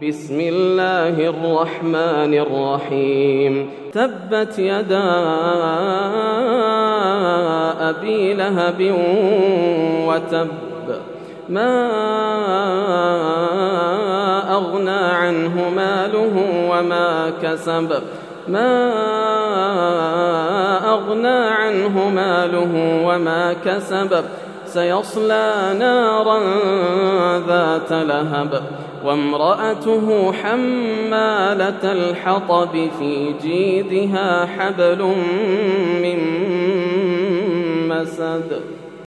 بسم الله الرحمن الرحيم تبت يدا أبي لهب وتب ما أغنى عنه ماله وما كسب سيصلى نارا ذات لهب وامرأته حمالة الحطب في جيدها حبل من مسد